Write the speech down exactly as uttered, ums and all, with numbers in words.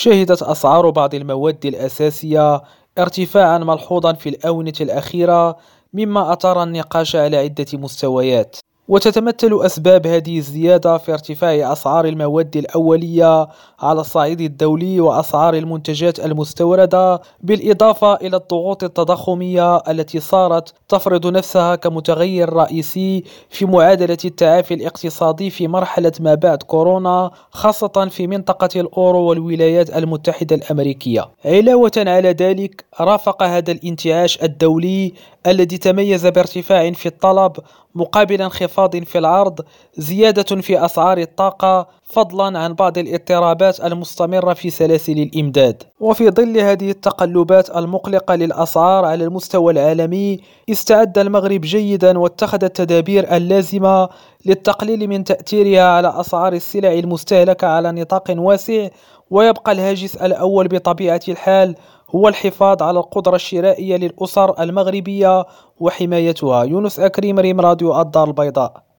شهدت أسعار بعض المواد الأساسية ارتفاعا ملحوظا في الآونة الأخيرة، مما أثار النقاش على عدة مستويات. وتتمثل أسباب هذه الزيادة في ارتفاع أسعار المواد الأولية على الصعيد الدولي وأسعار المنتجات المستوردة، بالإضافة إلى الضغوط التضخمية التي صارت تفرض نفسها كمتغير رئيسي في معادلة التعافي الاقتصادي في مرحلة ما بعد كورونا، خاصة في منطقة الأورو والولايات المتحدة الأمريكية. علاوة على ذلك، رافق هذا الانتعاش الدولي الذي تميز بارتفاع في الطلب مقابل انخفاض في العرض زيادة في أسعار الطاقة، فضلا عن بعض الاضطرابات المستمرة في سلاسل الإمداد. وفي ظل هذه التقلبات المقلقة للأسعار على المستوى العالمي، استعد المغرب جيدا واتخذ التدابير اللازمة للتقليل من تأثيرها على أسعار السلع المستهلكة على نطاق واسع. ويبقى الهاجس الأول بطبيعة الحال هو الحفاظ على القدرة الشرائية للأسر المغربية وحمايتها. يونس أكريم، ريم راديو الدار البيضاء.